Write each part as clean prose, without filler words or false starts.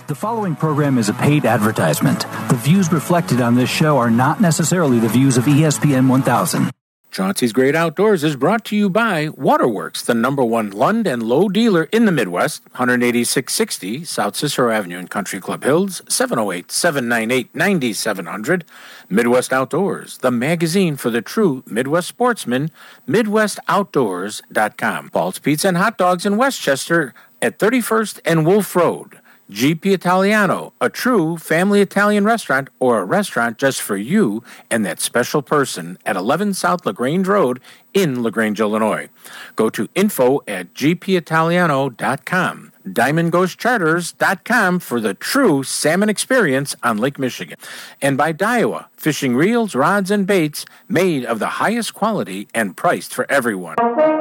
The following program is a paid advertisement. The views reflected on this show are not necessarily the views of ESPN 1000. Chauncey's Great Outdoors is brought to you by Waterworks, the #1 Lund and Lowe dealer in the Midwest, 18660 South Cicero Avenue in Country Club Hills, 708-798-9700. Midwest Outdoors, the magazine for the true Midwest sportsman, MidwestOutdoors.com. Paul's Pizza and Hot Dogs in Westchester at 31st and Wolf Road. GP Italiano, a true family Italian restaurant or a restaurant just for you and that special person at 11 South LaGrange Road in LaGrange, Illinois. Go to info@gpitaliano.com. DiamondGhostCharters.com for the true salmon experience on Lake Michigan. And by Daiwa, fishing reels, rods, and baits made of the highest quality and priced for everyone.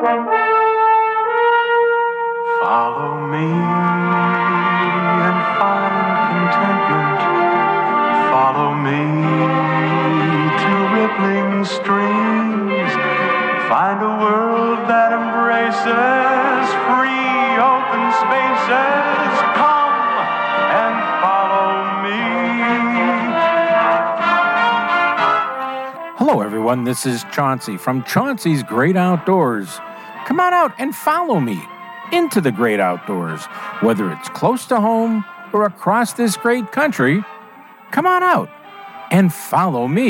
Follow me. Follow me to rippling streams. Find a world that embraces free open spaces. Come and follow me. Hello, everyone. This is Chauncey from Chauncey's Great Outdoors. Come on out and follow me into the great outdoors, whether it's close to home or across this great country. Come on out and follow me.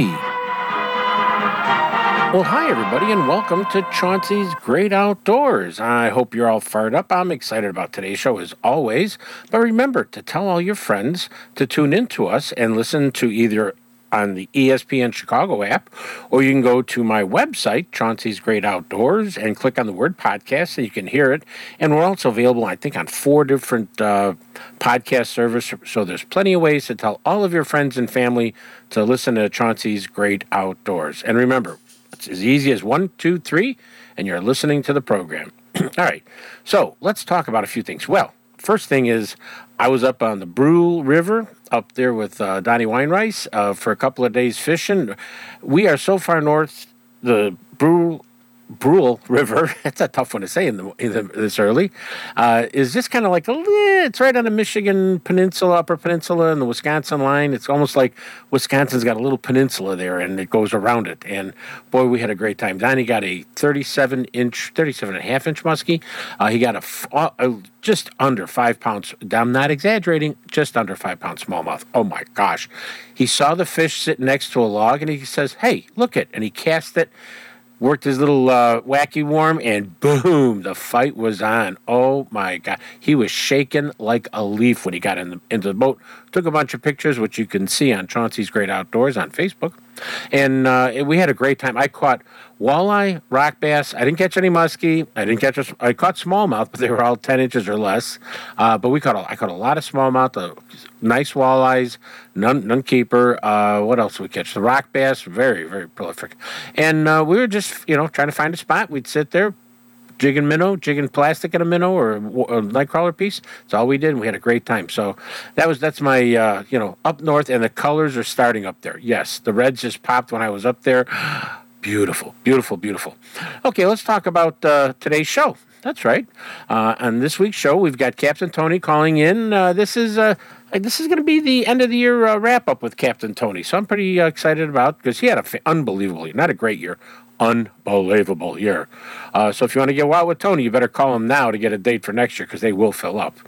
Well, hi, everybody, and welcome to Chauncey's Great Outdoors. I hope you're all fired up. I'm excited about today's show, as always. But remember to tell all your friends to tune in to us and listen to either on the ESPN Chicago app, or you can go to my website, Chauncey's Great Outdoors, and click on the word podcast so you can hear it. And we're also available, I think, on 4 different podcast services. So there's plenty of ways to tell all of your friends and family to listen to Chauncey's Great Outdoors. And remember, it's as easy as 1, 2, 3, and you're listening to the program. All right, so let's talk about a few things. Well, first thing is I was up on the Brule River up there with Donnie Weinreis for a couple of days fishing. We are so far north, the Brule River, that's a tough one to say this early, is just kind of like it's right on the Michigan Peninsula, Upper Peninsula, and the Wisconsin line. It's almost like Wisconsin's got a little peninsula there, and it goes around it. And boy, we had a great time. Donnie got a 37 and a half inch muskie. He got a just under 5 pounds. I'm not exaggerating, just under 5 pound smallmouth. Oh my gosh. He saw the fish sitting next to a log, and he says, "Hey, look it." And he cast it, worked his little wacky worm, and boom, the fight was on. Oh, my God. He was shaking like a leaf when he got into the boat. Took a bunch of pictures, which you can see on Chauncey's Great Outdoors on Facebook. And we had a great time. I caught walleye, rock bass. I didn't catch any muskie. I caught smallmouth, but they were all 10 inches or less. But I caught a lot of smallmouth, nice walleyes, none keeper. What else did we catch? The rock bass, very, very prolific. And we were just, trying to find a spot. We'd sit there, jigging plastic in a minnow or a nightcrawler piece. That's all we did, and we had a great time. So that's my, up north, and the colors are starting up there. Yes, the reds just popped when I was up there. Beautiful, beautiful, beautiful. Okay, let's talk about today's show. That's right. On this week's show, we've got Captain Tony calling in. This is going to be the end of the year wrap-up with Captain Tony. So I'm pretty excited about, because he had an unbelievable year, not a great year, unbelievable year. So if you want to get wild with Tony, you better call him now to get a date for next year, because they will fill up.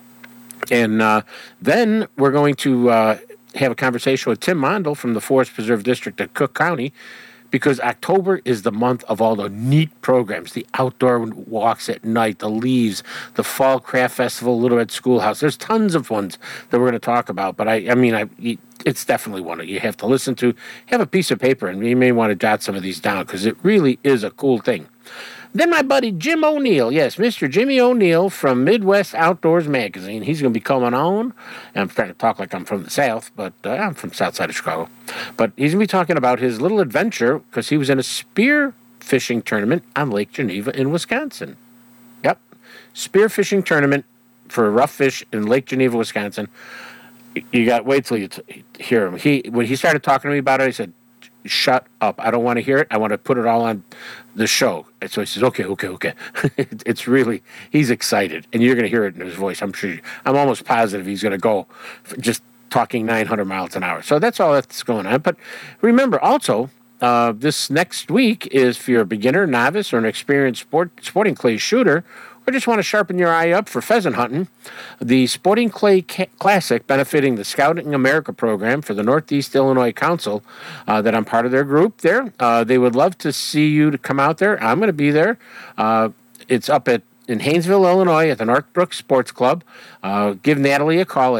And then we're going to have a conversation with Tim Mondel from the Forest Preserve District of Cook County, because October is the month of all the neat programs, the outdoor walks at night, the leaves, the Fall Craft Festival, Little Red Schoolhouse. There's tons of ones that we're going to talk about, but it's definitely one that you have to listen to. Have a piece of paper, and you may want to jot some of these down, because it really is a cool thing. Then my buddy Jim O'Neill, yes, Mr. Jimmy O'Neill from Midwest Outdoors Magazine. He's going to be coming on. And I'm trying to talk like I'm from the South, but I'm from the South side of Chicago. But he's going to be talking about his little adventure, because he was in a spear fishing tournament on Lake Geneva in Wisconsin. Yep, spear fishing tournament for rough fish in Lake Geneva, Wisconsin. You got wait till you hear him. When he started talking to me about it, I said, shut up. I don't want to hear it. I want to put it all on the show. And so he says, okay. It's really, he's excited. And you're going to hear it in his voice. I'm almost positive he's going to go just talking 900 miles an hour. So that's all that's going on. But remember, also, this next week is for a beginner, novice, or an experienced sporting clay shooter, or just want to sharpen your eye up for pheasant hunting. The Sporting Clay Classic, benefiting the Scouting America program for the Northeast Illinois Council, that I'm part of their group there. They would love to see you to come out there. I'm going to be there. It's up in Haynesville, Illinois, at the Northbrook Sports Club. Give Natalie a call at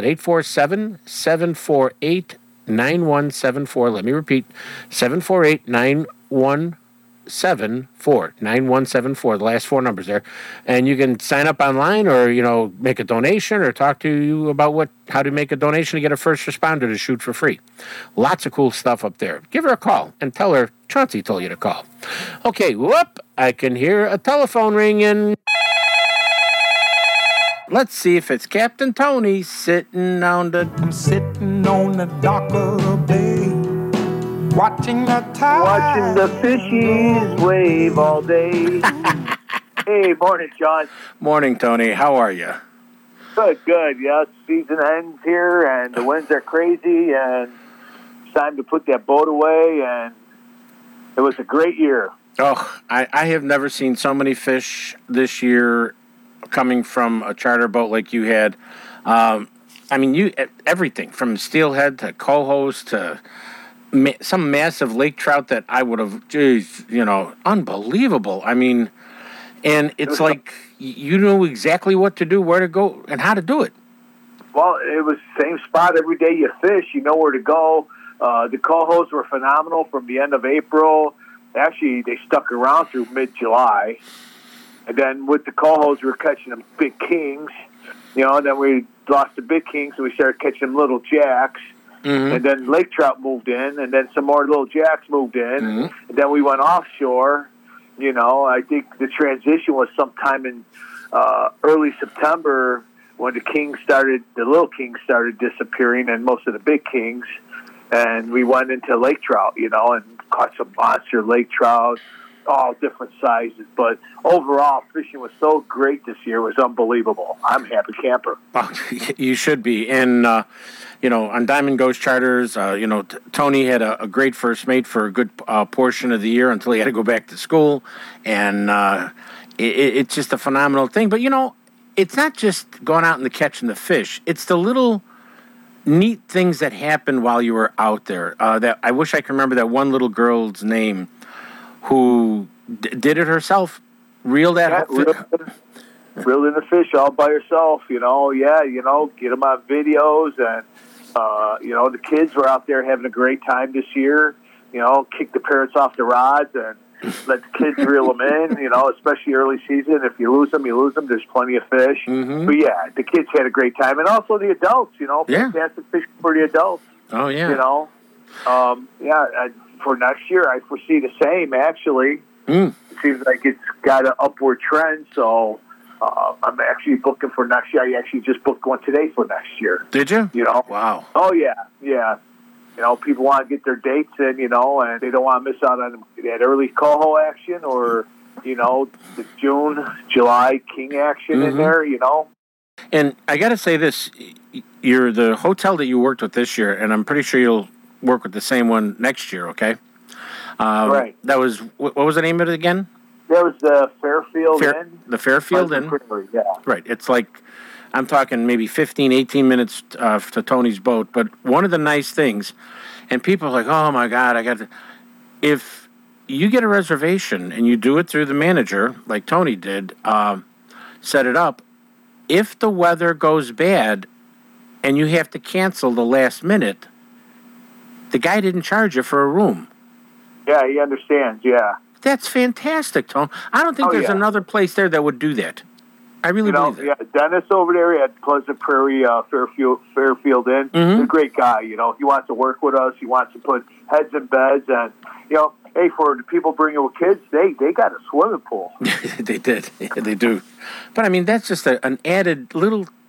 847-748-9174. Let me repeat, 748-9174. 9174, the last four numbers there. And you can sign up online or, make a donation or talk to you about how to make a donation to get a first responder to shoot for free. Lots of cool stuff up there. Give her a call and tell her Chauncey told you to call. Okay, I can hear a telephone ringing. Let's see if it's Captain Tony sitting on the... I'm sitting on the dock of the bay, watching the tide. Watching the fishies wave all day. Hey, morning, John. Morning, Tony. How are you? Good. Yeah, season ends here, and the winds are crazy, and it's time to put that boat away, and it was a great year. Oh, I have never seen so many fish this year coming from a charter boat like you had. Everything from steelhead to cohos to some massive lake trout that I would have, unbelievable. And it's like you know exactly what to do, where to go, and how to do it. Well, it was the same spot every day you fish. You know where to go. The cohos were phenomenal from the end of April. Actually, they stuck around through mid-July. And then with the cohos, we were catching them big kings. And then we lost the big kings, so we started catching them little jacks. Mm-hmm. And then lake trout moved in, and then some more little jacks moved in. Mm-hmm. And then we went offshore. I think the transition was sometime in early September when the little kings started disappearing, and most of the big kings. And we went into lake trout, and caught some monster lake trout, all different sizes. But overall, fishing was so great this year. It was unbelievable. I'm a happy camper. Oh, you should be. And, on Diamond Ghost Charters, Tony had a great first mate for a good portion of the year until he had to go back to school. And it's just a phenomenal thing. But, it's not just going out and catching the fish. It's the little neat things that happened while you were out there. That I wish I could remember that one little girl's name who did it herself, reeled in the fish all by herself, get them on videos, and, the kids were out there having a great time this year, kick the parrots off the rods and let the kids reel them in, especially early season. If you lose them, there's plenty of fish. Mm-hmm. But yeah, the kids had a great time. And also the adults, fantastic fishing for the adults. Oh, yeah. For next year, I foresee the same, actually. It seems like it's got an upward trend, so I'm actually booking for next year. I actually just booked one today for next year. Did you? Wow. Oh, yeah. People want to get their dates in, and they don't want to miss out on that early coho action or, the June, July king action in there, And I got to say this, you're the hotel that you worked with this year, and I'm pretty sure you'll work with the same one next year, okay? Right. That was, what was the name of it again? That was the Fairfield Inn. The Fairfield Inn? Yeah. Right. It's like, I'm talking maybe 15, 18 minutes to Tony's boat. But one of the nice things, and people are like, oh, my God, if you get a reservation and you do it through the manager, like Tony did, set it up, if the weather goes bad and you have to cancel the last minute, the guy didn't charge you for a room. Yeah, he understands, yeah. That's fantastic, Tony. I don't think there's another place there that would do that. I really believe that. Yeah, Dennis over there at Pleasant Prairie Fairfield Inn, he's a great guy, He wants to work with us. He wants to put heads in beds. And, hey, for the people bringing with kids, they got a swimming pool. They did. Yeah, they do. But, that's just an added little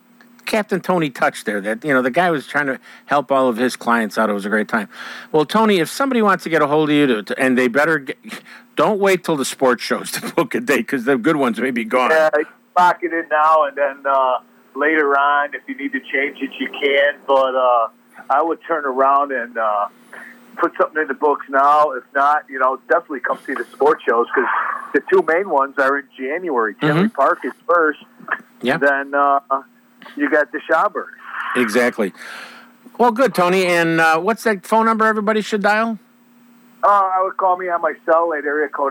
Captain Tony touched there. That, the guy was trying to help all of his clients out. It was a great time. Well, Tony, if somebody wants to get a hold of you, and they better don't wait till the sports shows to book a date, because the good ones may be gone. Yeah, lock it in now, and then later on, if you need to change it, you can. But I would turn around and put something in the books now. If not, definitely come see the sports shows, because the two main ones are in January. Tinley Park is first. Yeah. Then you got the Schauberg. Exactly. Well, good, Tony. And what's that phone number everybody should dial? I would call me on my cell at area code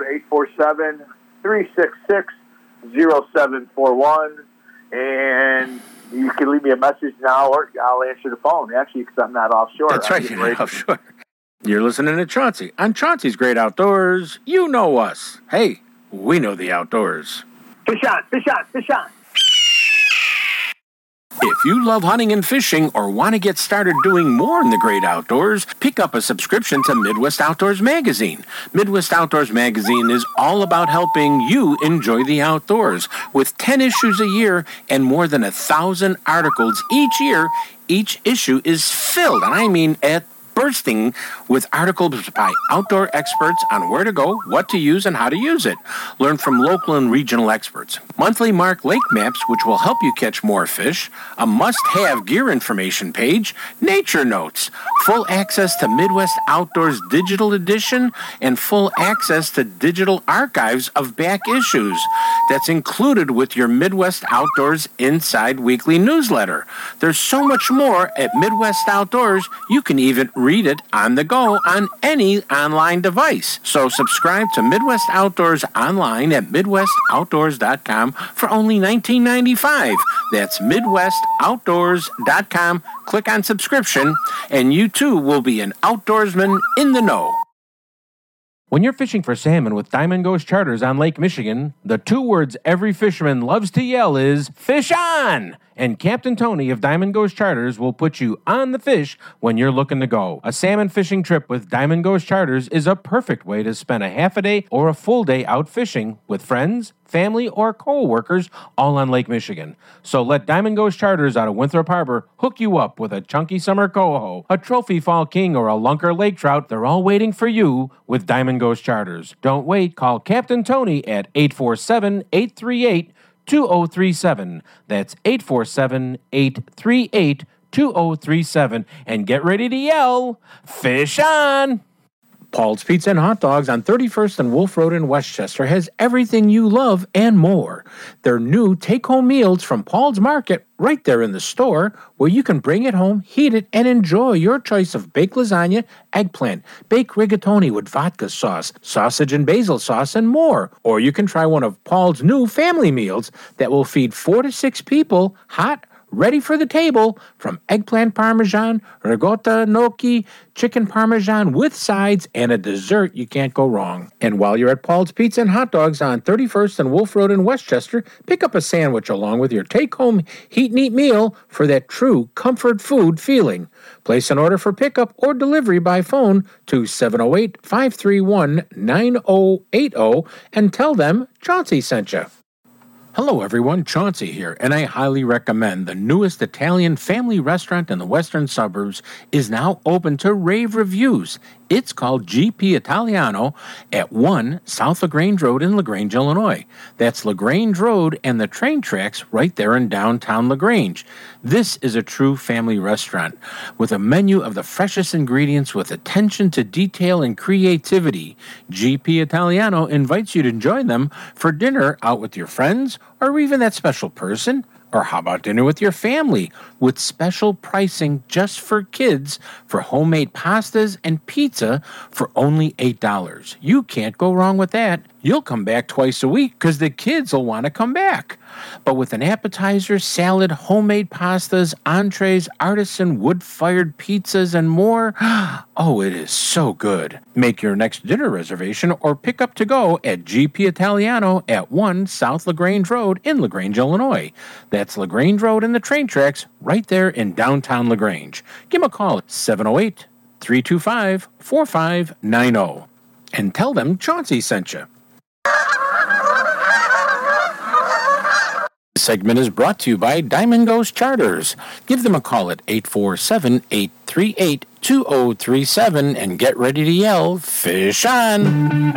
847-366-0741. And you can leave me a message now, or I'll answer the phone, actually, because I'm not offshore. That's right, you're not offshore. You're listening to Chauncey. On Chauncey's Great Outdoors, you know us. Hey, we know the outdoors. Fish on, fish on, fish on. If you love hunting and fishing or want to get started doing more in the great outdoors, pick up a subscription to Midwest Outdoors Magazine. Midwest Outdoors Magazine is all about helping you enjoy the outdoors. With 10 issues a year and more than 1,000 articles each year, each issue is filled, and I mean bursting with articles by outdoor experts on where to go, what to use, and how to use it. Learn from local and regional experts. Monthly marked lake maps, which will help you catch more fish. A must-have gear information page. Nature notes. Full access to Midwest Outdoors Digital Edition, and full access to digital archives of back issues. That's included with your Midwest Outdoors Inside Weekly newsletter. There's so much more at Midwest Outdoors, you can even read it on the go on any online device. So subscribe to Midwest Outdoors online at MidwestOutdoors.com for only $19.95. That's MidwestOutdoors.com. Click on subscription, and you too will be an outdoorsman in the know. When you're fishing for salmon with Diamond Ghost Charters on Lake Michigan, the two words every fisherman loves to yell is, "Fish on!" And Captain Tony of Diamond Ghost Charters will put you on the fish when you're looking to go. A salmon fishing trip with Diamond Ghost Charters is a perfect way to spend a half a day or a full day out fishing with friends, family, or co-workers all on Lake Michigan. So let Diamond Ghost Charters out of Winthrop Harbor hook you up with a chunky summer coho, a trophy fall king, or a lunker lake trout. They're all waiting for you with Diamond Ghost Charters. Don't wait. Call Captain Tony at 847-838-2037. That's 847-838-2037. And get ready to yell, "Fish on!" Paul's Pizza and Hot Dogs on 31st and Wolf Road in Westchester has everything you love and more. Their new take-home meals from Paul's Market right there in the store, where you can bring it home, heat it, and enjoy your choice of baked lasagna, eggplant, baked rigatoni with vodka sauce, sausage and basil sauce, and more. Or you can try one of Paul's new family meals that will feed 4 to 6 people, hot, ready for the table, from eggplant parmesan, ricotta gnocchi, chicken parmesan with sides, and a dessert you can't go wrong. And while you're at Paul's Pizza and Hot Dogs on 31st and Wolf Road in Westchester, pick up a sandwich along with your take-home heat and eat meal for that true comfort food feeling. Place an order for pickup or delivery by phone to 708-531-9080 and tell them Chauncey sent you. Hello everyone, Chauncey here, and I highly recommend the newest Italian family restaurant in the western suburbs is now open to rave reviews. It's called GP Italiano at 1 South LaGrange Road in LaGrange, Illinois. That's LaGrange Road and the train tracks right there in downtown LaGrange. This is a true family restaurant with a menu of the freshest ingredients with attention to detail and creativity. GP Italiano invites you to join them for dinner out with your friends or even that special person. Or how about dinner with your family with special pricing just for kids for homemade pastas and pizza for only $8. You can't go wrong with that. You'll come back twice a week because the kids will want to come back. But with an appetizer, salad, homemade pastas, entrees, artisan wood-fired pizzas, and more, oh, it is so good. Make your next dinner reservation or pick up to go at GP Italiano at 1 South LaGrange Road in LaGrange, Illinois. That's LaGrange Road and the train tracks right there in downtown LaGrange. Give them a call at 708-325-4590 and tell them Chauncey sent you. segment is brought to you by Diamond Ghost Charters. Give them a call at 847-838-2037 and get ready to yell, fish on!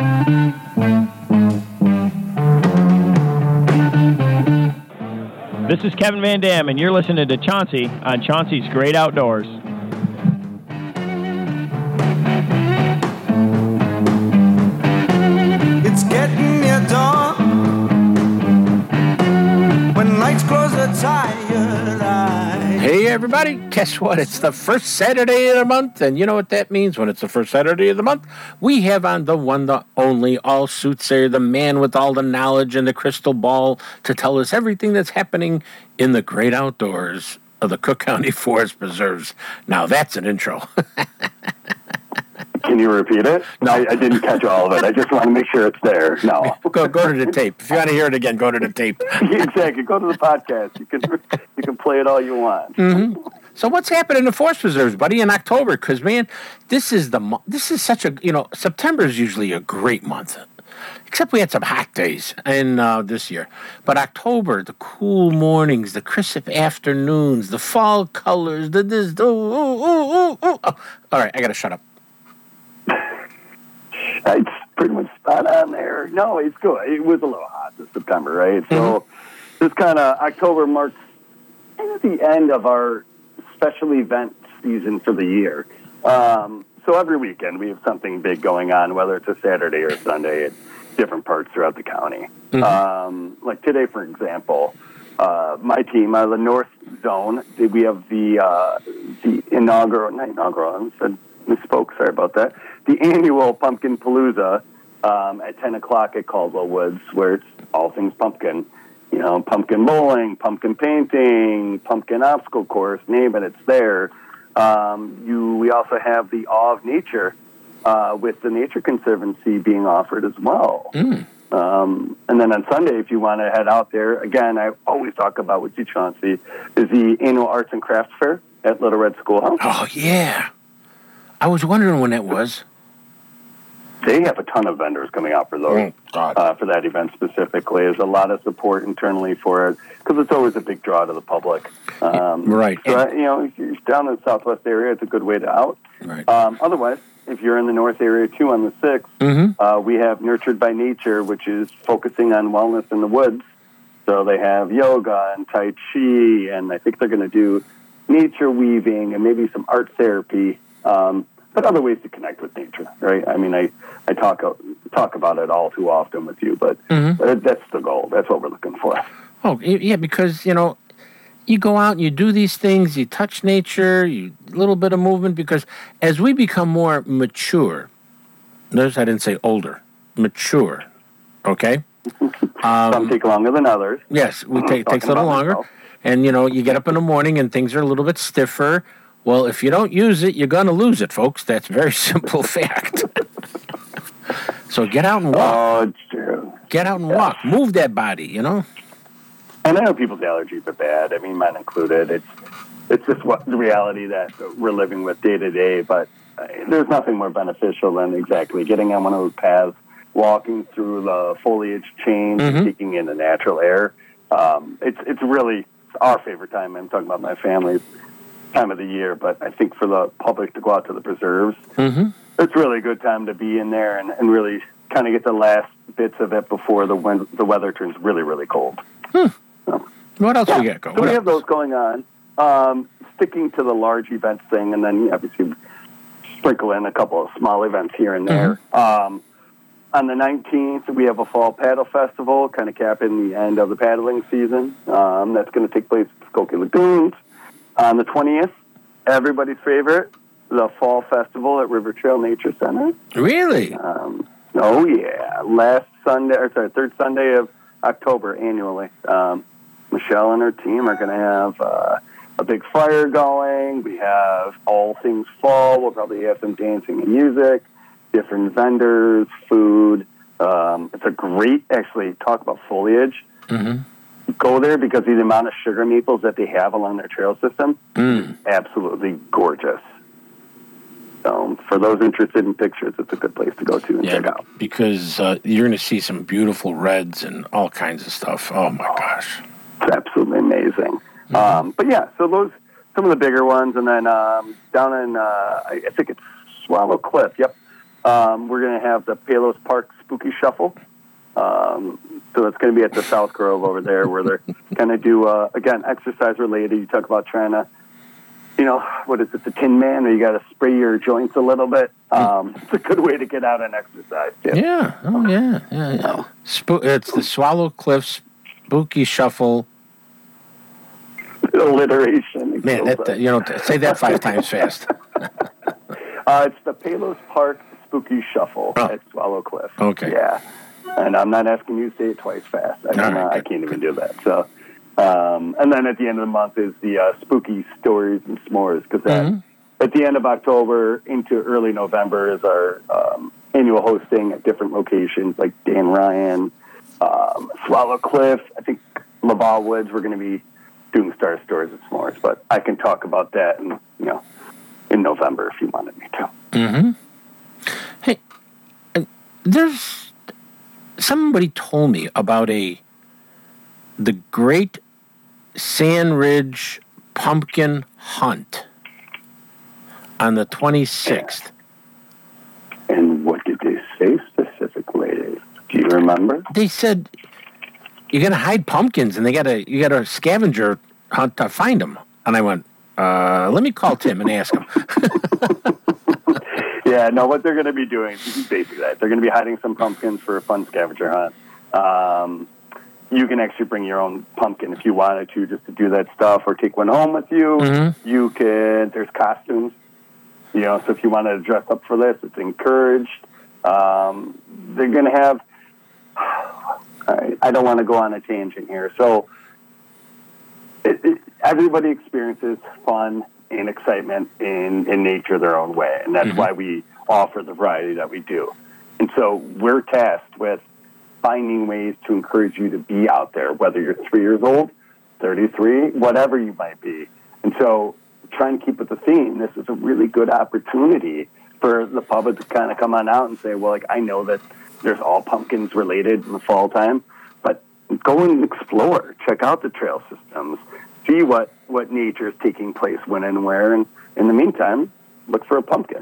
This is Kevin Van Dam, and you're listening to Chauncey on Chauncey's Great Outdoors. It's getting near dawn. When lights close a tired eye. Hey everybody, guess what? It's the first Saturday of the month, and you know what that means when it's the first Saturday of the month? We have on the one, the only, all soothsayer, the man with all the knowledge and the crystal ball to tell us everything that's happening in the great outdoors of the Cook County Forest Preserves. Now that's an intro. Can you repeat it? No, I didn't catch all of it. I just want to make sure it's there. No. Go to the tape. If you want to hear it again, go to the tape. Exactly. Go to the podcast. You can play it all you want. Mm-hmm. So what's happening in the Forest Preserves, buddy, in October? Because, man, this is such a, September is usually a great month. Except we had some hot days in this year. But October, the cool mornings, the crisp afternoons, the fall colors, All right, I got to shut up. It's pretty much spot on there. No, it's good. It was a little hot this September, right? So this kind of October marks the end of our special event season for the year. So every weekend we have something big going on, whether it's a Saturday or a Sunday at different parts throughout the county. Like today, for example, my team, the North Zone, we have the misspoke, sorry about that. The annual Pumpkin Palooza at 10 o'clock at Caldwell Woods, where it's all things pumpkin. Pumpkin bowling, pumpkin painting, pumpkin obstacle course, name it, it's there. We also have the Awe of Nature with the Nature Conservancy being offered as well. And then on Sunday, if you want to head out there, again, I always talk about with you, Chauncey, is the annual Arts and Crafts Fair at Little Red Schoolhouse. Oh, yeah. I was wondering when that was. They have a ton of vendors coming out for those, for that event specifically. There's a lot of support internally for it because it's always a big draw to the public. Right. So, if you're down in the Southwest area, it's a good way to out. Right. Otherwise, if you're in the North area too on the 6th, we have Nurtured by Nature, which is focusing on wellness in the woods. So they have yoga and Tai Chi, and I think they're going to do nature weaving and maybe some art therapy. But other ways to connect with nature, right? I mean, I talk about it all too often with you, but that's the goal. That's what we're looking for. Oh, yeah, because, you go out and you do these things, you touch nature, a little bit of movement, because as we become more mature, notice I didn't say older, mature, okay? Some take longer than others. Yes, takes a little longer. And, you get up in the morning and things are a little bit stiffer. Well, if you don't use it, you're going to lose it, folks. That's a very simple fact. So get out and walk. Oh, it's true. Get out and walk. Move that body, And I know people's allergies are bad. I mean, mine included. It's just the reality that we're living with day to day. But there's nothing more beneficial than exactly getting on one of those paths, walking through the foliage change, and taking in the natural air. It's really our favorite time. I'm talking about my family's time of the year, but I think for the public to go out to the preserves, it's really a good time to be in there and really kind of get the last bits of it before the weather turns really, really cold. So, what else we got going? So we have those going on. Sticking to the large events thing, and then obviously sprinkle in a couple of small events here and there. On the 19th, we have a Fall Paddle Festival, kind of capping the end of the paddling season. That's going to take place at Skokie Lagoons. On the 20th, everybody's favorite, the Fall Festival at River Trail Nature Center. Really? Oh, yeah. Third Sunday of October annually. Michelle and her team are going to have a big fire going. We have all things fall. We'll probably have some dancing and music, different vendors, food. It's a great, actually, talk about foliage. Go there because the amount of sugar maples that they have along their trail system is absolutely gorgeous. So for those interested in pictures, it's a good place to go to and check out. Because you're going to see some beautiful reds and all kinds of stuff. Oh, my gosh. absolutely amazing. But yeah, so those some of the bigger ones, and then down in I think it's Swallow Cliff. Yep, we're going to have the Palos Park Spooky Shuffle. So it's going to be at the South Grove over there, where they're going to do again exercise related. You talk about trying to, what is it, the Tin Man, or you got to spray your joints a little bit. It's a good way to get out and exercise. Too. Yeah. Oh yeah. It's the Swallow Cliff Spooky Shuffle. Alliteration. Man, say that 5 times fast. It's the Palos Park Spooky Shuffle at Swallow Cliff. Okay. Yeah. And I'm not asking you to say it twice fast. I can't even do that. So, and then at the end of the month is the Spooky Stories and S'mores, because at the end of October into early November is our annual hosting at different locations like Dan Ryan, Swallow Cliff. I think Laval Woods. We're going to be doing Star Stories and S'mores, but I can talk about that in November if you wanted me to. Mm-hmm. Hey, somebody told me about the Great Sand Ridge Pumpkin Hunt on the 26th. And what did they say specifically? Do you remember? They said you're gonna hide pumpkins, and you gotta scavenger hunt to find them. And I went, let me call Tim and ask him. Yeah, no, what they're going to be doing is basically that. They're going to be hiding some pumpkins for a fun scavenger hunt. You can actually bring your own pumpkin if you wanted to, just to do that stuff, or take one home with you. Mm-hmm. You can, there's costumes, so if you wanted to dress up for this, it's encouraged. They're going to have, I don't want to go on a tangent here. So everybody experiences fun and excitement in nature their own way. And that's why we offer the variety that we do. And so we're tasked with finding ways to encourage you to be out there, whether you're 3 years old, 33, whatever you might be. And so trying to keep with the theme, this is a really good opportunity for the public to kind of come on out and say, well, I know that there's all pumpkins related in the fall time, but go and explore, check out the trail systems, see what nature is taking place when and where, and in the meantime, look for a pumpkin.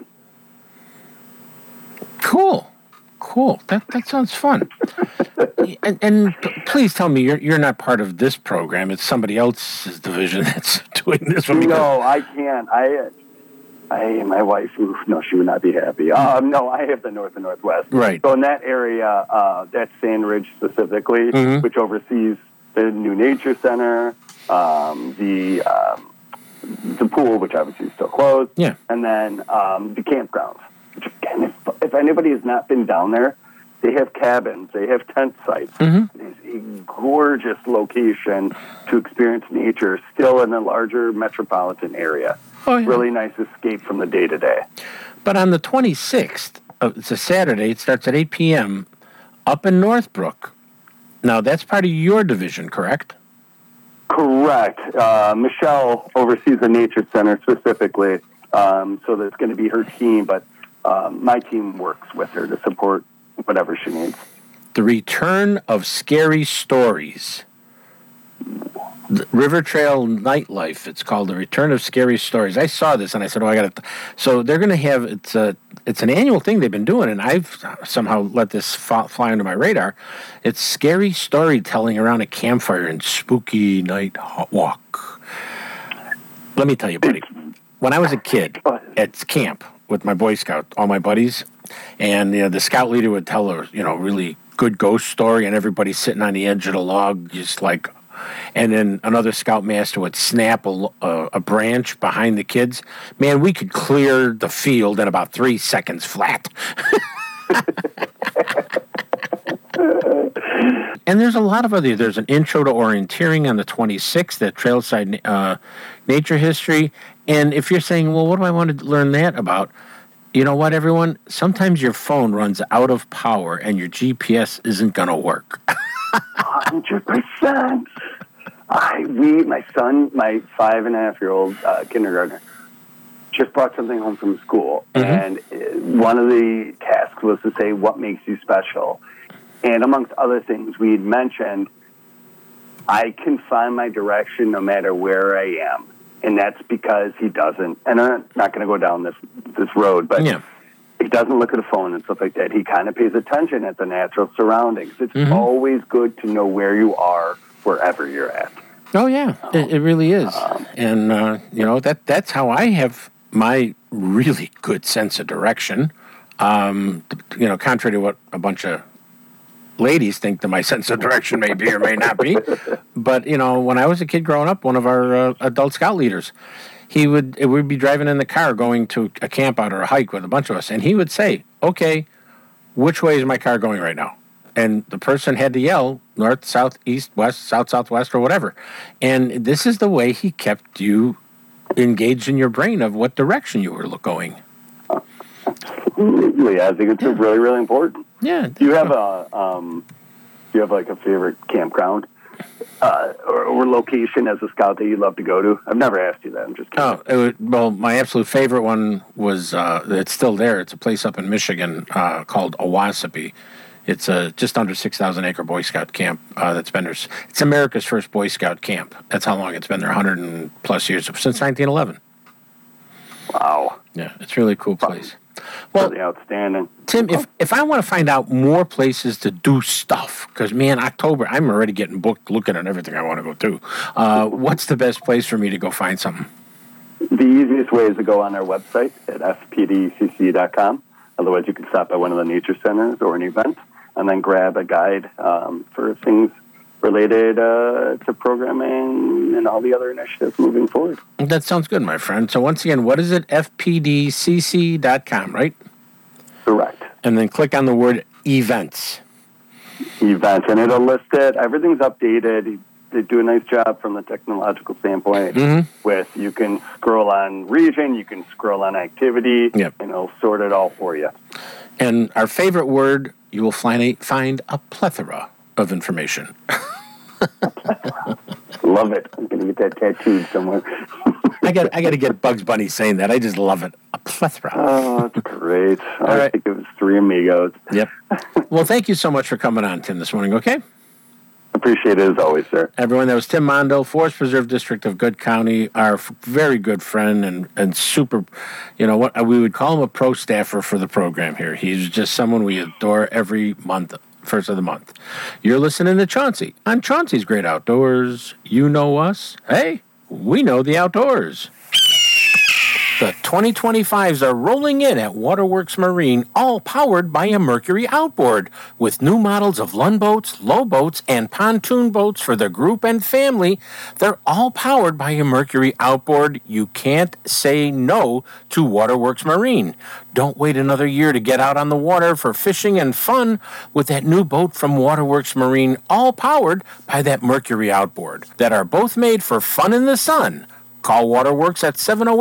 Cool. That sounds fun. and please tell me you're not part of this program. It's somebody else's division that's doing this. No, I can't. My wife, she would not be happy. No, I have the North and Northwest. Right. So in that area, that's Sand Ridge specifically, which oversees the New Nature Center, the pool, which obviously is still closed, and then the campgrounds. Which again, if anybody has not been down there, they have cabins, they have tent sites. It's a gorgeous location to experience nature, still in a larger metropolitan area. Oh, yeah. Really nice escape from the day-to-day. But on the 26th, it's a Saturday, it starts at 8 p.m., up in Northbrook. Now, that's part of your division, correct? Correct. Michelle oversees the Nature Center specifically, so that's going to be her team, but my team works with her to support whatever she needs. The Return of Scary Stories. The River Trail Nightlife. It's called The Return of Scary Stories. I saw this and I said, I got to... So they're going to have... It's an annual thing they've been doing, and I've somehow let this fly under my radar. It's scary storytelling around a campfire and spooky night walk. Let me tell you, buddy. When I was a kid at camp with my Boy Scout, all my buddies, and the scout leader would tell a really good ghost story, and everybody's sitting on the edge of the log, just like... And then another scoutmaster would snap a branch behind the kids. Man, we could clear the field in about 3 seconds flat. And there's a lot of there's an intro to orienteering on the 26th at Trailside Nature History. And if you're saying, well, what do I want to learn that about? You know what, everyone? Sometimes your phone runs out of power and your GPS isn't going to work. 100%. My son, my 5.5-year-old kindergartner, just brought something home from school. And one of the tasks was to say, what makes you special? And amongst other things, we had mentioned I can find my direction no matter where I am. And that's because he doesn't. And I'm not going to go down this road, but he doesn't look at a phone and stuff like that. He kind of pays attention at the natural surroundings. It's always good to know where you are, wherever you're at. Oh, yeah, it really is. And, that's how I have my really good sense of direction. Contrary to what a bunch of ladies think that my sense of direction may be or may not be. But, when I was a kid growing up, one of our adult scout leaders, we'd be driving in the car going to a camp out or a hike with a bunch of us, and he would say, okay, which way is my car going right now? And the person had to yell north, south, east, west, south, southwest, or whatever. And this is the way he kept you engaged in your brain of what direction you were going. Absolutely. I think it's really, really important. Yeah. Do you have like a favorite campground or location as a scout that you love to go to? I've never asked you that. I'm just kidding. My absolute favorite one was, it's still there. It's a place up in Michigan called Owassipee. It's a just under 6,000 acre Boy Scout camp that's been there. It's America's first Boy Scout camp. That's how long it's been there, 100 and plus years, since 1911. Wow. Yeah, it's a really cool place. Well, really outstanding. Tim, if I want to find out more places to do stuff, because, man, October, I'm already getting booked looking at everything I want to go to. What's the best place for me to go find something? The easiest way is to go on our website at fpdcc.com. Otherwise, you can stop by one of the nature centers or an event and then grab a guide for things related to programming and all the other initiatives moving forward. That sounds good, my friend. So once again, what is it? fpdcc.com, right? Correct. And then click on the word events. Events, and it'll list it. Everything's updated. They do a nice job from the technological standpoint with you can scroll on region, you can scroll on activity, and it'll sort it all for you. And our favorite word, you will find a plethora of information. Love it. I'm going to get that tattooed somewhere. I got to get Bugs Bunny saying that. I just love it. A plethora. Oh, that's great. All right. think it was Three Amigos. Yep. Well, thank you so much for coming on, Tim, this morning, okay? Appreciate it as always, sir. Everyone, that was Tim Mondo, Forest Preserve District of Good County, our very good friend and super, what we would call him a pro staffer for the program here. He's just someone we adore every month. First of the month. You're listening to Chauncey on Chauncey's Great Outdoors. You know us. Hey, we know the outdoors. The 2025s are rolling in at Waterworks Marine, all powered by a Mercury outboard, with new models of Lund boats, low boats, and pontoon boats for the group and family. They're all powered by a Mercury outboard. You can't say no to Waterworks Marine. Don't wait another year to get out on the water for fishing and fun with that new boat from Waterworks Marine, all powered by that Mercury outboard, that are both made for fun in the sun. Call Waterworks at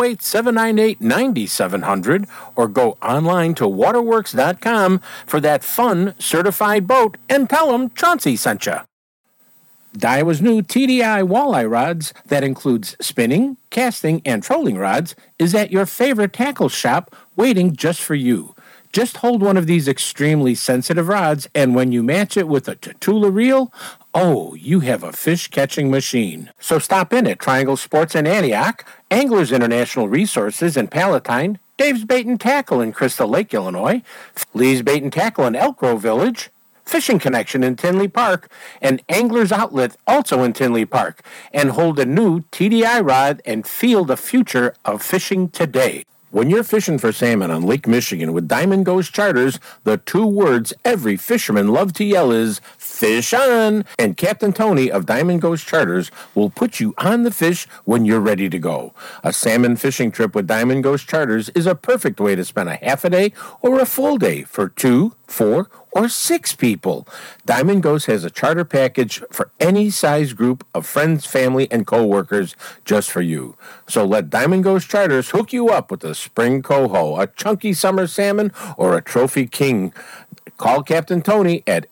708-798-9700 or go online to waterworks.com for that fun certified boat and tell them Chauncey sent you. Daiwa's new TDI walleye rods that includes spinning, casting, and trolling rods is at your favorite tackle shop waiting just for you. Just hold one of these extremely sensitive rods, and when you match it with a Tatula reel, you have a fish-catching machine. So stop in at Triangle Sports in Antioch, Anglers International Resources in Palatine, Dave's Bait and Tackle in Crystal Lake, Illinois, Lee's Bait and Tackle in Elk Grove Village, Fishing Connection in Tinley Park, and Anglers Outlet also in Tinley Park, and hold a new TDI rod and feel the future of fishing today. When you're fishing for salmon on Lake Michigan with Diamond Ghost Charters, the two words every fisherman loves to yell is, fish on! And Captain Tony of Diamond Ghost Charters will put you on the fish when you're ready to go. A salmon fishing trip with Diamond Ghost Charters is a perfect way to spend a half a day or a full day for 2, 4, or 6 people. Diamond Ghost has a charter package for any size group of friends, family, and co-workers just for you. So let Diamond Ghost Charters hook you up with a spring coho, a chunky summer salmon, or a trophy king. Call Captain Tony at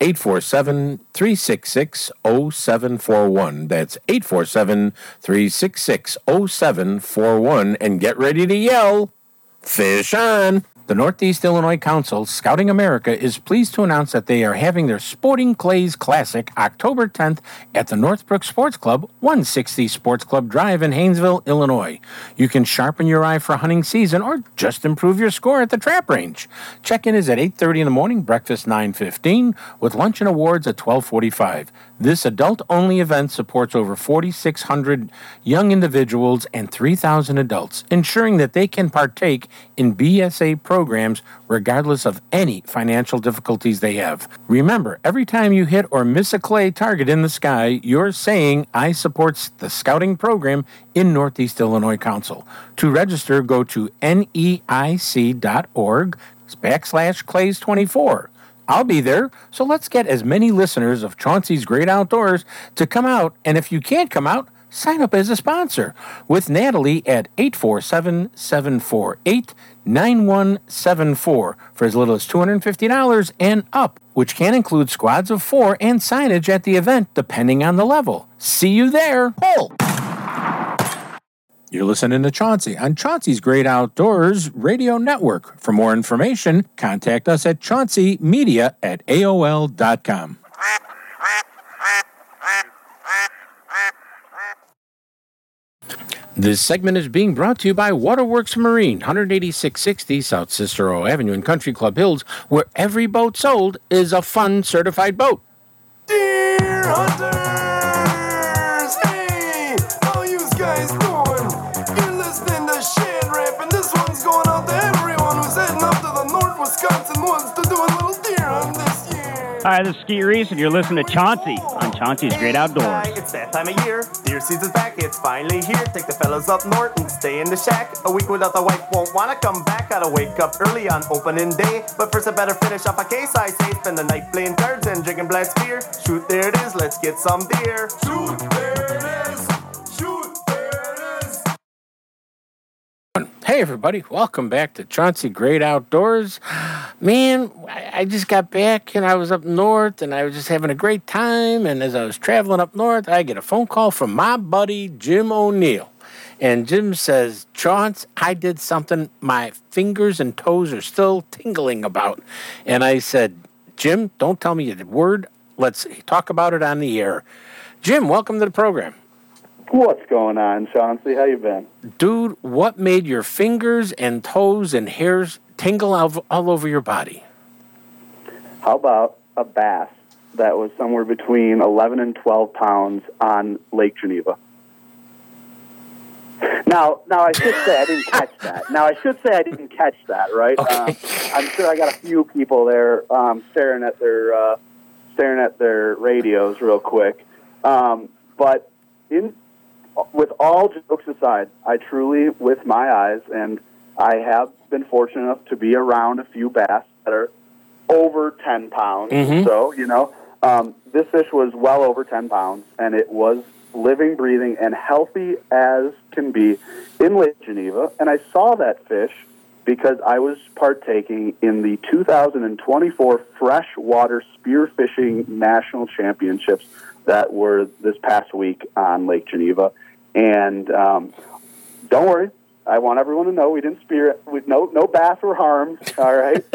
847-366-0741. That's 847-366-0741, and get ready to yell, fish on! The The Northeast Illinois Council, Scouting America, is pleased to announce that they are having their Sporting Clays Classic October 10th at the Northbrook Sports Club, 160 Sports Club Drive in Haynesville, Illinois. You can sharpen your eye for hunting season or just improve your score at the trap range. Check-in is at 8:30 in the morning, breakfast 9:15, with lunch and awards at 12:45. This adult-only event supports over 4,600 young individuals and 3,000 adults, ensuring that they can partake in BSA programs regardless of any financial difficulties they have. Remember, every time you hit or miss a clay target in the sky, you're saying, I support the scouting program in Northeast Illinois Council. To register, go to NEIC.org/clays24. I'll be there, so let's get as many listeners of Chauncey's Great Outdoors to come out, and if you can't come out, sign up as a sponsor with Natalie at 847-748-9174 for as little as $250 and up, which can include squads of 4 and signage at the event depending on the level. See you there. Pull! You're listening to Chauncey on Chauncey's Great Outdoors Radio Network. For more information, contact us at chaunceymedia@aol.com. This segment is being brought to you by Waterworks Marine, 18660 South Cicero Avenue in Country Club Hills, where every boat sold is a fun certified boat. Deer hunters! Hey, how you guys doing? You're listening to Shed Rap, and this one's going out to everyone who's heading up to the North Wisconsin woods to do a little deer hunt this year. Hi, this is Ski Reese, and you're listening to Chauncey on Chauncey's Great Outdoors. It's that time of year. Deer season's back. It's finally here. Take the fellas up north and stay in the shack. A week without the wife won't want to come back. Gotta wake up early on opening day. But first I better finish off a case, I say. Spend the night playing cards and drinking blast beer. Shoot, there it is. Let's get some deer. Shoot, there it is. Shoot, there it is. Hey everybody, welcome back to Chauncey Great Outdoors. Man, I just got back and I was up north and I was just having a great time, and as I was traveling up north, I get a phone call from my buddy Jim O'Neill. And Jim says, Chaunce, I did something my fingers and toes are still tingling about. And I said, Jim, don't tell me a word. Let's talk about it on the air. Jim, welcome to the program. What's going on, Chauncey? How you been? Dude, what made your fingers and toes and hairs tingle all over your body? How about a bass that was somewhere between 11 and 12 pounds on Lake Geneva? Now I should say I didn't catch that. Right? Okay. I'm sure I got a few people there staring at their radios real quick. But with all jokes aside, I truly, with my eyes, and I have been fortunate enough to be around a few bass that are over 10 pounds. Mm-hmm. So, this fish was well over 10 pounds, and it was living, breathing, and healthy as can be in Lake Geneva. And I saw that fish because I was partaking in the 2024 Freshwater Spearfishing National Championships that were this past week on Lake Geneva. And don't worry, I want everyone to know we didn't spear it. No bass were harmed, all right?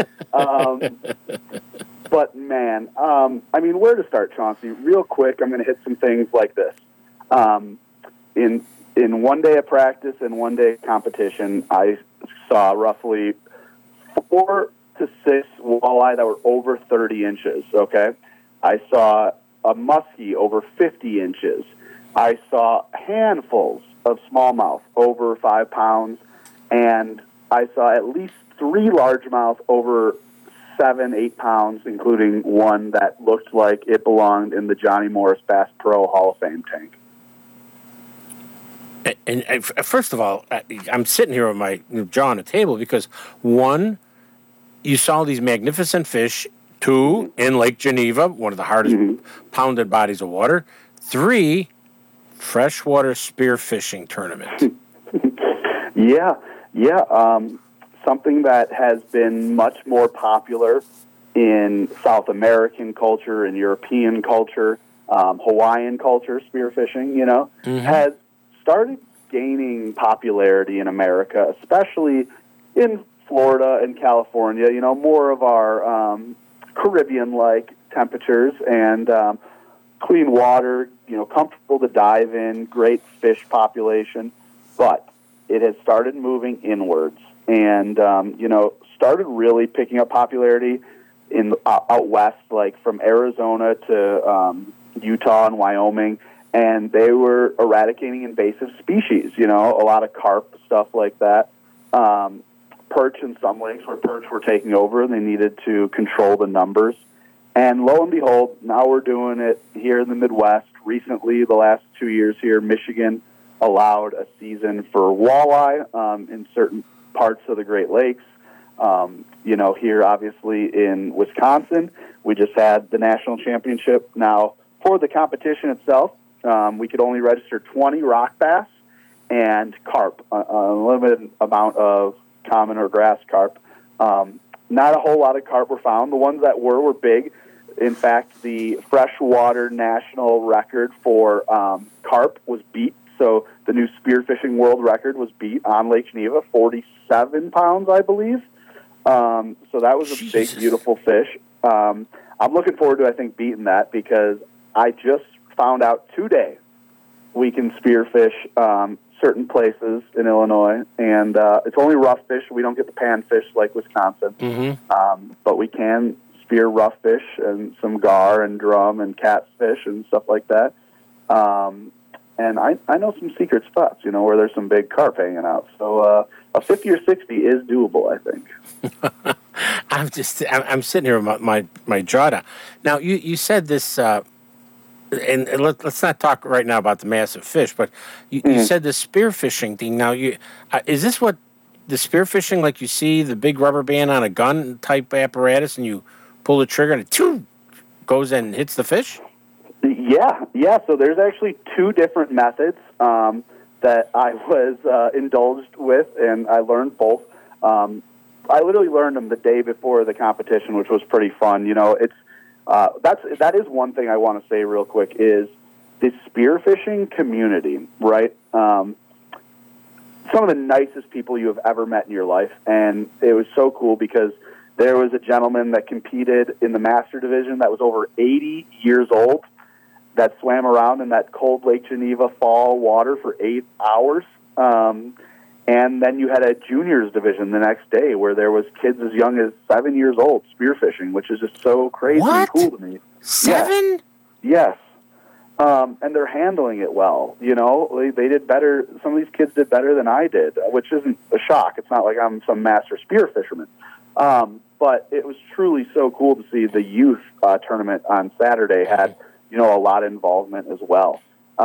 But, man, where to start, Chauncey? Real quick, I'm going to hit some things like this. In one day of practice and one day of competition, I saw roughly 4 to 6 walleye that were over 30 inches, okay? I saw a muskie over 50 inches. I saw handfuls of smallmouth over 5 pounds, and I saw at least 3 largemouth over 7-8 pounds, including one that looked like it belonged in the Johnny Morris Bass Pro Hall of Fame tank. And first of all, I'm sitting here with my jaw on the table because, 1, you saw these magnificent fish. 2, in Lake Geneva, one of the hardest pounded bodies of water. 3, freshwater spearfishing tournament. Yeah. Something that has been much more popular in South American culture and European culture, Hawaiian culture, spearfishing, has started gaining popularity in America, especially in Florida and California, more of our Caribbean-like temperatures and clean water, comfortable to dive in, great fish population. But it has started moving inwards and, started really picking up popularity in out west, like from Arizona to Utah and Wyoming. And they were eradicating invasive species, a lot of carp, stuff like that. Perch in some lakes where perch were taking over, and they needed to control the numbers. And lo and behold, now we're doing it here in the Midwest. Recently, the last 2 years here, Michigan allowed a season for walleye in certain parts of the Great Lakes. Here, obviously, in Wisconsin, we just had the national championship. Now, for the competition itself, we could only register 20 rock bass and carp, a limited amount of common or grass carp. Not a whole lot of carp were found. The ones that were big. In fact, the freshwater national record for carp was beat. So the new spearfishing world record was beat on Lake Geneva, 47 pounds, I believe. So that was a big, beautiful fish. I'm looking forward to, I think, beating that because I just found out today we can spearfish certain places in Illinois, and it's only rough fish. We don't get the panfish like Wisconsin, but we can spear rough fish and some gar and drum and catfish and stuff like that. And I know some secret spots, where there's some big carp hanging out. So a 50 or 60 is doable, I think. I'm sitting here with my jaw down. Now, you said this, and let's not talk right now about the massive fish, but you said the spearfishing thing. Now, is this what the spearfishing, like you see the big rubber band on a gun type apparatus, and you pull the trigger and it goes and hits the fish? Yeah. So there's actually two different methods that I was indulged with, and I learned both. I literally learned them the day before the competition, which was pretty fun. It's that is one thing I want to say real quick is the spearfishing community, right? Some of the nicest people you have ever met in your life, and it was so cool because there was a gentleman that competed in the master division that was over 80 years old that swam around in that cold Lake Geneva fall water for 8 hours. And then you had a juniors division the next day where there was kids as young as 7 years old spearfishing, which is just so crazy and cool to me. 7? Yes. And they're handling it well. They did better. Some of these kids did better than I did, which isn't a shock. It's not like I'm some master spear fisherman. But it was truly so cool to see the youth tournament on Saturday had, a lot of involvement as well.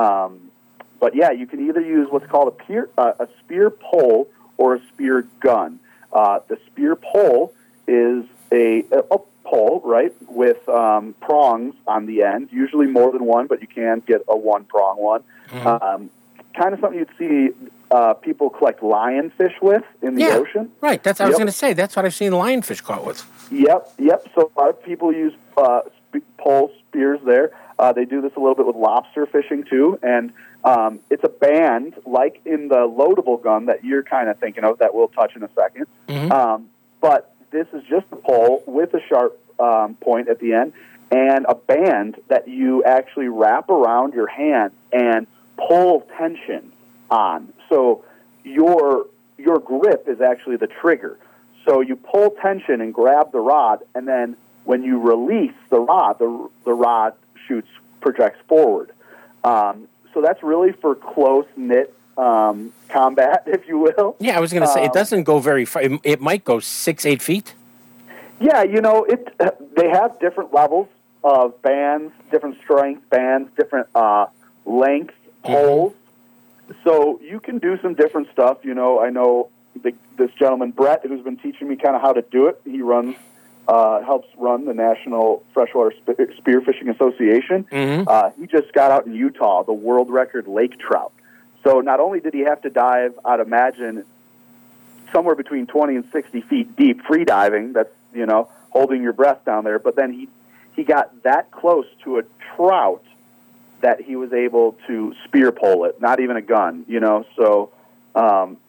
But yeah, you can either use what's called a spear pole or a spear gun. The spear pole is a pole, right, with prongs on the end, usually more than one, but you can get a one-prong one. Kind of something you'd see people collect lionfish with in the ocean. Right, that's what I was going to say. That's what I've seen lionfish caught with. Yep. So a lot of people use pole spears there. They do this a little bit with lobster fishing, too, and it's a band, like in the loadable gun that you're kind of thinking of that we'll touch in a second. But this is just a pole with a sharp point at the end and a band that you actually wrap around your hand and pull tension on. So your grip is actually the trigger. So you pull tension and grab the rod, and then when you release the rod, the rod projects forward. So that's really for close-knit combat, if you will. Yeah, I was going to say, it doesn't go very far. It might go 6-8 feet. Yeah, they have different levels of bands, different strength bands, different length poles. So you can do some different stuff. I know this gentleman, Brett, who's been teaching me kind of how to do it. He helps run the National Freshwater Spearfishing Association. He just got out in Utah, the world record lake trout. So not only did he have to dive, I'd imagine, somewhere between 20 and 60 feet deep, free diving, that's, holding your breath down there, but then he got that close to a trout that he was able to spear pole it, not even a gun, So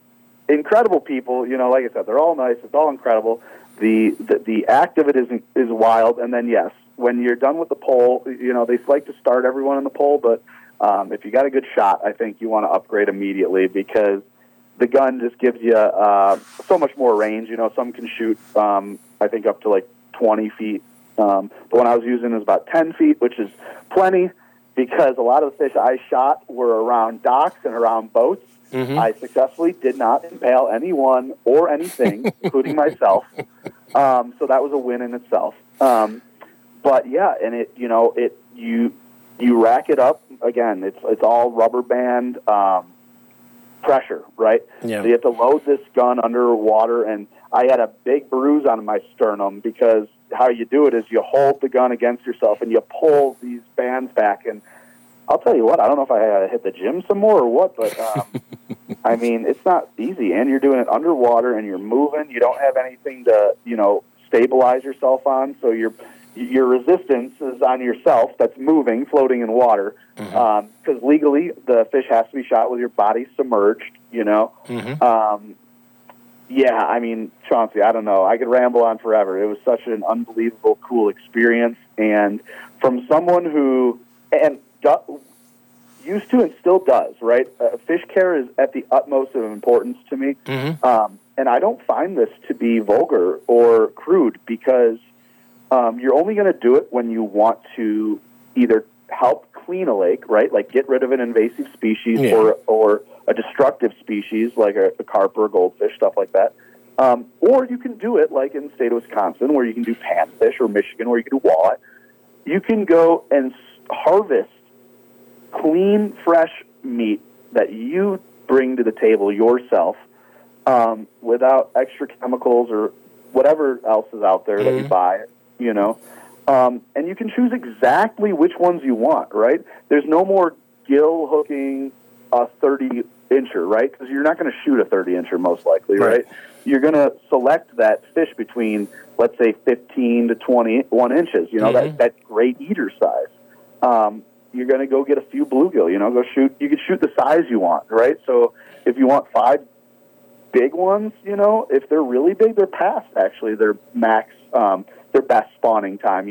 incredible people. You know, like I said, they're all nice. It's all incredible. The act of it is wild. And then, yes, when you're done with the pole, you know, they like to start everyone in the pole, but if you got a good shot, I think you want to upgrade immediately because the gun just gives you so much more range. You know, some can shoot, I think, up to like 20 feet. The one I was using is about 10 feet, which is plenty because a lot of the fish I shot were around docks and around boats. Mm-hmm. I successfully did not impale anyone or anything, including myself. So that was a win in itself. But yeah, and you rack it up again. It's all rubber band pressure, right? Yeah. So you have to load this gun underwater, and I had a big bruise on my sternum because how you do it is you hold the gun against yourself and you pull these bands back. And I'll tell you what, I don't know if I hit the gym some more or what, but I mean, it's not easy, and you're doing it underwater and you're moving. You don't have anything to, stabilize yourself on, so your resistance is on yourself that's moving, floating in water, because legally the fish has to be shot with your body submerged, Mm-hmm. Yeah, I mean, Chauncey, I don't know. I could ramble on forever. It was such an unbelievable, cool experience, and from someone who used to and still does, right? Fish care is at the utmost of importance to me, mm-hmm. And I don't find this to be vulgar or crude because you're only going to do it when you want to either help clean a lake, right? Like get rid of an invasive species or a destructive species like a carp or a goldfish, stuff like that. Or you can do it like in the state of Wisconsin where you can do panfish, or Michigan where you can do walleye. You can go and harvest clean, fresh meat that you bring to the table yourself without extra chemicals or whatever else is out there that you buy, and you can choose exactly which ones you want, right? There's no more gill hooking a 30-incher, right? Because you're not going to shoot a 30-incher most likely, right? You're going to select that fish between, let's say, 15 to 21 inches, that great eater size. You're going to go get a few bluegill, go shoot. You can shoot the size you want, right? So if you want 5 big ones, if they're really big, they're past actually their max, their best spawning time,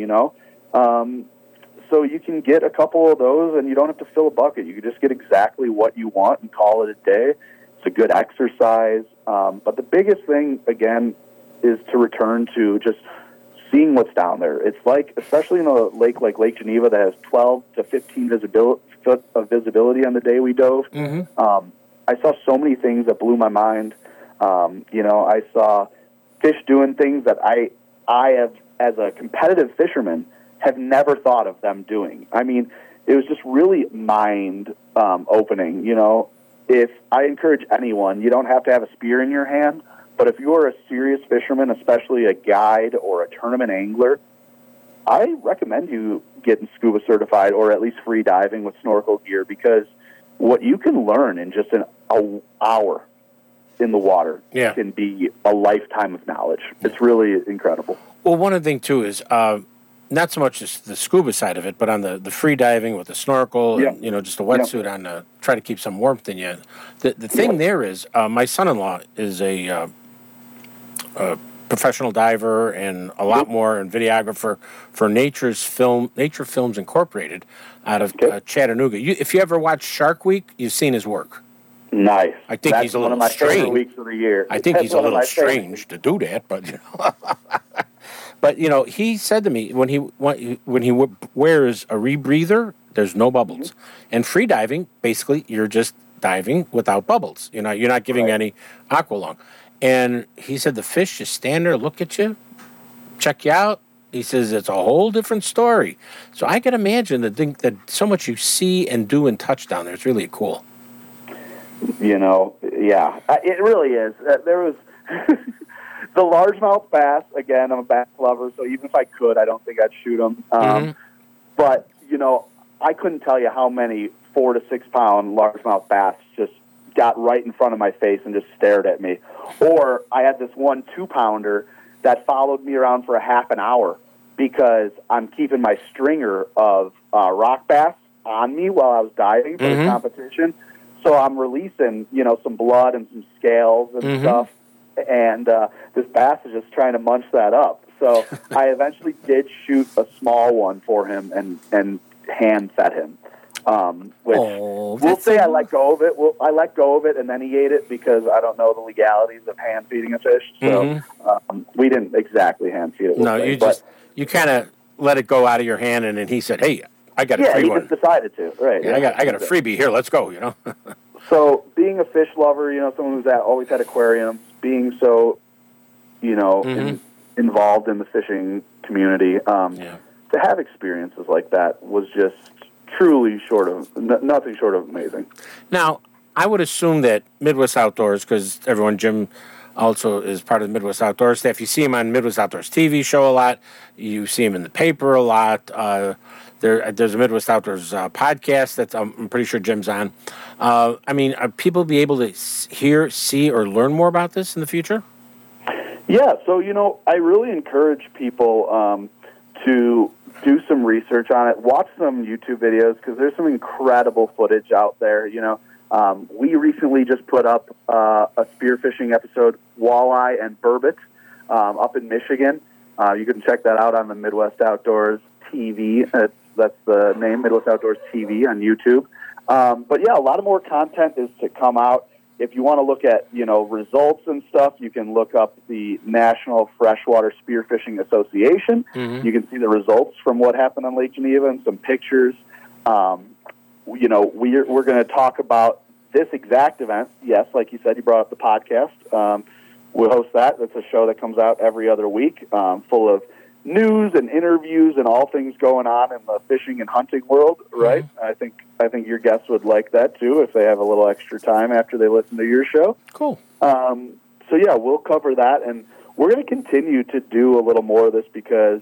So you can get a couple of those and you don't have to fill a bucket. You can just get exactly what you want and call it a day. It's a good exercise. But the biggest thing, again, is to return to just seeing what's down there. It's like, especially in a lake like Lake Geneva that has 12 to 15 foot of visibility on the day we dove. Mm-hmm. I saw so many things that blew my mind. I saw fish doing things that I have, as a competitive fisherman, have never thought of them doing. I mean, it was just really mind-opening, If I encourage anyone, you don't have to have a spear in your hand, but if you're a serious fisherman, especially a guide or a tournament angler, I recommend you getting scuba certified or at least free diving with snorkel gear, because what you can learn in just an hour in the water can be a lifetime of knowledge. It's really incredible. Well, one of the things, too, is not so much as the scuba side of it, but on the free diving with the snorkel and, just a wetsuit on to try to keep some warmth in you. The thing there is, my son-in-law is a professional diver and a lot more, and videographer for Nature Films Incorporated out of Chattanooga. If you ever watch Shark Week, you've seen his work. Nice. I think he's a little strange. One of my favorite weeks of the year. I think he's a little strange to do that, but but he said to me when he wears a rebreather, there's no bubbles, mm-hmm. and free diving basically you're just diving without bubbles. You're not giving any aqualung. And he said the fish just stand there, look at you, check you out. He says it's a whole different story. So I can imagine that so much you see and do and touch down there. It's really cool. It really is. There was the largemouth bass. Again, I'm a bass lover, so even if I could, I don't think I'd shoot them. Mm-hmm. But, I couldn't tell you how many 4 to 6 pound largemouth bass just got right in front of my face and just stared at me. Or I had this 1 2-pounder that followed me around for a half an hour because I'm keeping my stringer of rock bass on me while I was diving for the competition. So I'm releasing, some blood and some scales and stuff, and this bass is just trying to munch that up. So I eventually did shoot a small one for him and hand fed him. Which we'll say I let go of it. I let go of it, and then he ate it because I don't know the legalities of hand feeding a fish. So we didn't exactly hand feed it. No, you kind of let it go out of your hand, and then he said, "Hey, I got a free one." Yeah, he just decided to. Right. Yeah, I got a freebie here. Let's go. So being a fish lover, someone who's always had aquariums, being so, involved in the fishing community, to have experiences like that was just truly nothing short of amazing. Now, I would assume that Midwest Outdoors, because Jim also is part of the Midwest Outdoors staff. You see him on Midwest Outdoors TV show a lot. You see him in the paper a lot. There's a Midwest Outdoors podcast that I'm pretty sure Jim's on. Are people be able to hear, see, or learn more about this in the future? Yeah, so, I really encourage people to do some research on it. Watch some YouTube videos because there's some incredible footage out there, We recently just put up a spearfishing episode, walleye and burbot, up in Michigan. You can check that out on the Midwest Outdoors TV. That's the name, Midwest Outdoors TV on YouTube. But yeah, a lot of more content is to come out. If you want to look at, results and stuff, you can look up the National Freshwater Spearfishing Association. You can see the results from what happened on Lake Geneva and some pictures. We're going to talk about this exact event. Yes, like you said, you brought up the podcast. We'll host that. That's a show that comes out every other week, full of news and interviews and all things going on in the fishing and hunting world, right? I think your guests would like that too if they have a little extra time after they listen to your show. Cool. So yeah, we'll cover that, and we're going to continue to do a little more of this because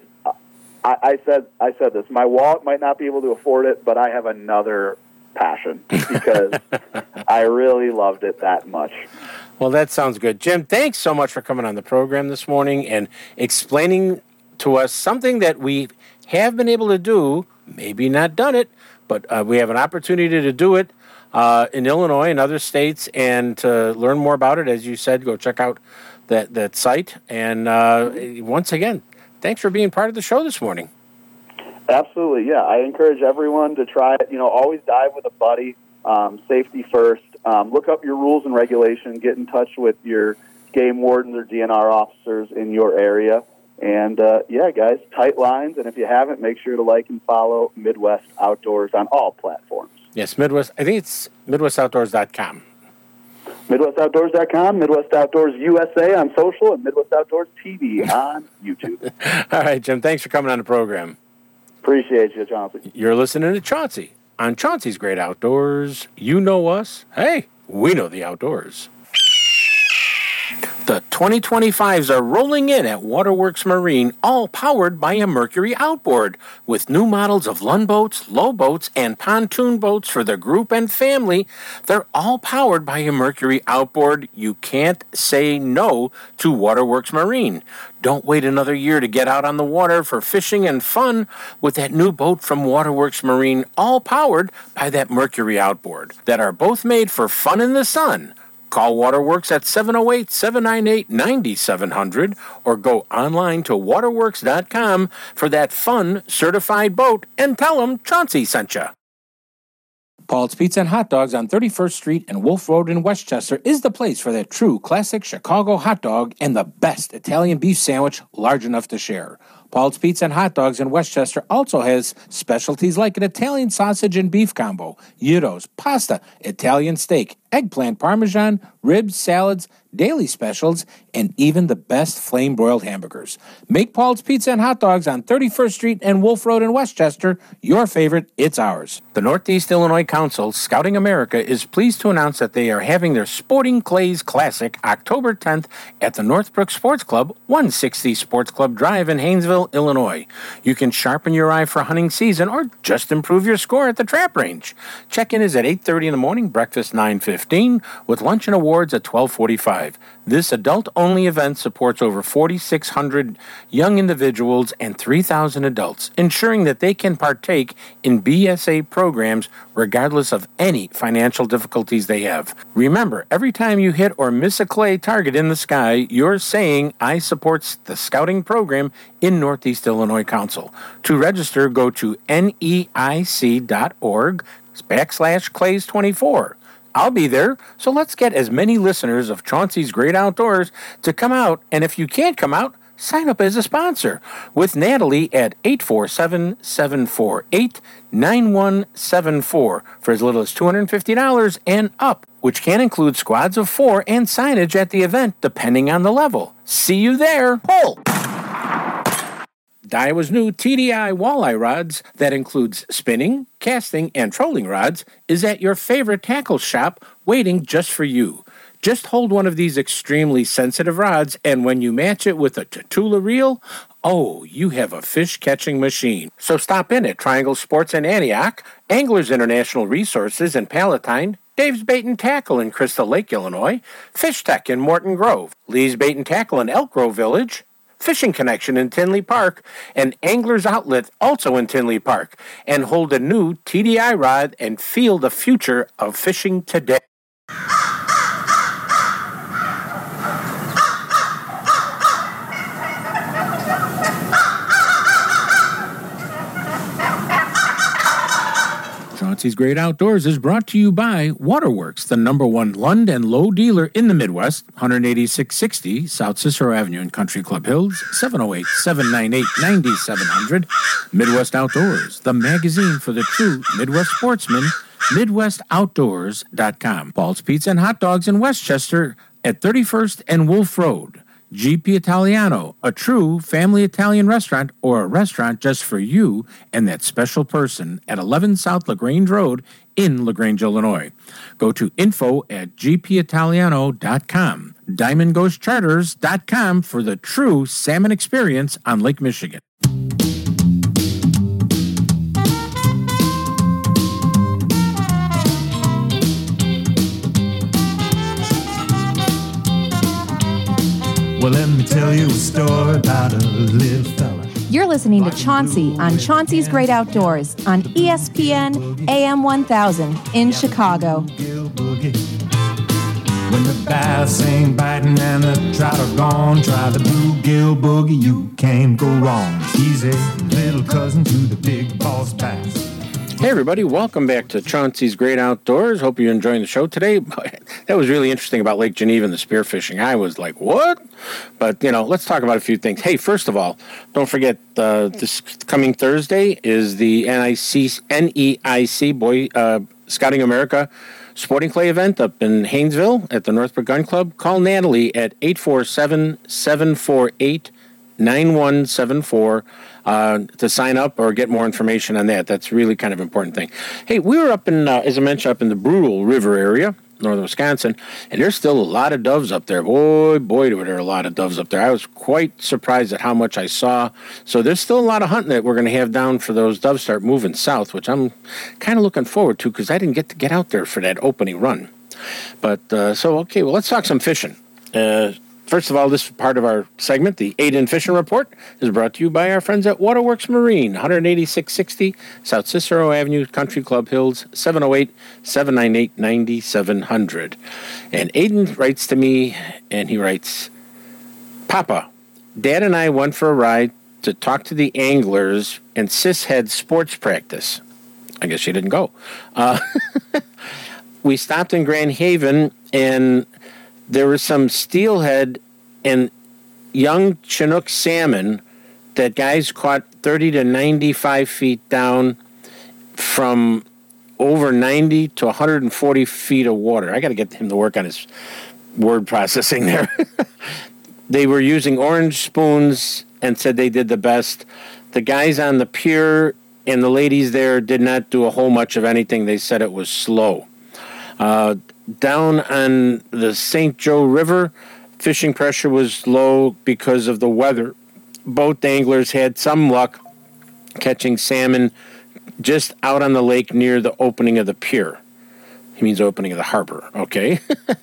I said this. My wallet might not be able to afford it, but I have another passion because I really loved it that much. Well, that sounds good. Jim, thanks so much for coming on the program this morning and explaining to us something that we have been able to do, maybe not done it, but we have an opportunity to do it in Illinois and other states, and to learn more about it, as you said, go check out that site. And once again, thanks for being part of the show this morning. Absolutely, yeah. I encourage everyone to try it. Always dive with a buddy, safety first. Look up your rules and regulations. Get in touch with your game wardens or DNR officers in your area. And, guys, tight lines. And if you haven't, make sure to like and follow Midwest Outdoors on all platforms. Yes, Midwest. I think it's MidwestOutdoors.com. MidwestOutdoors.com, Midwest Outdoors USA on social, and Midwest Outdoors TV on YouTube. All right, Jim, thanks for coming on the program. Appreciate you, Chauncey. You're listening to Chauncey on Chauncey's Great Outdoors. You know us. Hey, we know the outdoors. The 2025s are rolling in at Waterworks Marine, all powered by a Mercury outboard, with new models of Lund boats, low boats, and pontoon boats for the group and family. They're all powered by a Mercury outboard. You can't say no to Waterworks Marine. Don't wait another year to get out on the water for fishing and fun with that new boat from Waterworks Marine, all powered by that Mercury outboard, that are both made for fun in the sun. Call Waterworks at 708-798-9700 or go online to waterworks.com for that fun certified boat and tell them Chauncey sent you. Paul's Pizza and Hot Dogs on 31st Street and Wolf Road in Westchester is the place for that true classic Chicago hot dog and the best Italian beef sandwich large enough to share. Paul's Pizza and Hot Dogs in Westchester also has specialties like an Italian sausage and beef combo, gyros, pasta, Italian steak, eggplant parmesan, ribs, salads, daily specials, and even the best flame-broiled hamburgers. Make Paul's Pizza and Hot Dogs on 31st Street and Wolf Road in Westchester your favorite. It's ours. The Northeast Illinois Council, Scouting America, is pleased to announce that they are having their Sporting Clays Classic October 10th at the Northbrook Sports Club, 160 Sports Club Drive in Haynesville, Illinois. You can sharpen your eye for hunting season or just improve your score at the trap range. Check-in is at 8:30 in the morning, breakfast 9:15, with lunch and awards at 12:45. Drive. This adult-only event supports over 4,600 young individuals and 3,000 adults, ensuring that they can partake in BSA programs regardless of any financial difficulties they have. Remember, every time you hit or miss a clay target in the sky, you're saying, I support the scouting program in Northeast Illinois Council. To register, go to NEIC.org/Clays24. I'll be there, so let's get as many listeners of Chauncey's Great Outdoors to come out, and if you can't come out, sign up as a sponsor with Natalie at 847-748-9174 for as little as $250 and up, which can include squads of 4 and signage at the event depending on the level. See you there. Pull! Daiwa's new TDI walleye rods that includes spinning, casting, and trolling rods is at your favorite tackle shop waiting just for you. Just hold one of these extremely sensitive rods, and when you match it with a Tatula reel, oh, you have a fish-catching machine. So stop in at Triangle Sports in Antioch, Anglers International Resources in Palatine, Dave's Bait and Tackle in Crystal Lake, Illinois, Fish Tech in Morton Grove, Lee's Bait and Tackle in Elk Grove Village, Fishing Connection in Tinley Park, and Anglers Outlet also in Tinley Park, and hold a new TDI rod and feel the future of fishing today. Chauncey's Great Outdoors is brought to you by Waterworks, the #1 Lund and Lowe dealer in the Midwest, 18660 South Cicero Avenue in Country Club Hills, 708-798-9700. Midwest Outdoors, the magazine for the true Midwest sportsman, MidwestOutdoors.com. Paul's Pizza and Hot Dogs in Westchester at 31st and Wolf Road. GP Italiano, a true family Italian restaurant or a restaurant just for you and that special person at 11 South LaGrange Road in LaGrange, Illinois. Go to info@gpitaliano.com. DiamondGhostCharters.com for the true salmon experience on Lake Michigan. Well, let me tell you a story about a little fella. You're listening to Chauncey on Chauncey's Great Outdoors on ESPN AM 1000 in Chicago. When the bass ain't biting and the trout are gone, try the bluegill boogie, you can't go wrong. He's a little cousin to the big boss bass. Hey everybody, welcome back to Chauncey's Great Outdoors. Hope you're enjoying the show today. That was really interesting about Lake Geneva and the spearfishing. I was like, what? But, let's talk about a few things. Hey, first of all, don't forget this coming Thursday is the NEIC Boy Scouting America Sporting Clay event up in Haynesville at the Northbrook Gun Club. Call Natalie at 847-748-9174 to sign up or get more information on that. That's really kind of an important thing. Hey, we were up in, as I mentioned, up in the Brule River area, northern Wisconsin, and there's still a lot of doves up there. Boy, were there a lot of doves up there. I was quite surprised at how much I saw. So there's still a lot of hunting that we're going to have down for those doves start moving south, which I'm kind of looking forward to because I didn't get to get out there for that opening run. But, okay, well, let's talk some fishing. First of all, this part of our segment, the 8-In Fishing Report, is brought to you by our friends at Waterworks Marine, 18660 South Cicero Avenue, Country Club Hills, 708-798-9700. And Aiden writes to me, and he writes, Papa, Dad and I went for a ride to talk to the anglers, and Sis had sports practice. I guess she didn't go. We stopped in Grand Haven, and there was some steelhead and young Chinook salmon that guys caught 30 to 95 feet down from over 90 to 140 feet of water. I got to get him to work on his word processing there. They were using orange spoons and said they did the best. The guys on the pier and the ladies there did not do a whole much of anything. They said it was slow. Down on the St. Joe River, fishing pressure was low because of the weather. Both anglers had some luck catching salmon just out on the lake near the opening of the pier. He means opening of the harbor, okay?